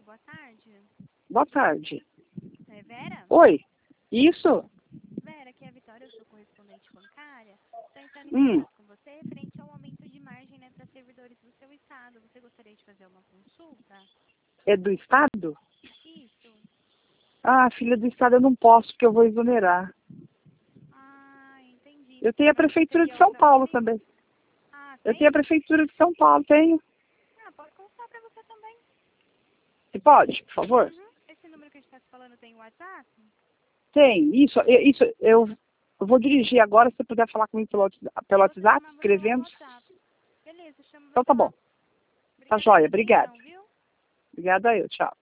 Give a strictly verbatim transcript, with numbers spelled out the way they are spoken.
boa tarde. Boa tarde. É Vera? Oi, isso? Vera, aqui é a Vitória, eu sou correspondente bancária. Estou entrando em Hum, contato com você referente ao aumento de margem, né, para servidores do seu estado. Você gostaria de fazer uma consulta? é do Estado? Isso. Ah, filha do Estado, eu não posso, porque eu vou exonerar. Ah, entendi. Eu tenho a Mas Prefeitura de teria São outro Paulo auxílio? também. Ah, Eu tenho a tem? Prefeitura de São Paulo, tenho. Ah, pode consultar para você também. Você pode, por favor? Uhum. Esse número que a gente está se falando tem WhatsApp? Tem, isso, eu- isso, eu, eu vou dirigir agora, se você puder falar comigo pelo, Whats- pelo Vou WhatsApp, chamar você lá no escrevendo. WhatsApp. Beleza, chama Então você tá lá. bom, tá Obrigada joia, pela obrigada. atenção, viu? Obrigada a eu, tchau.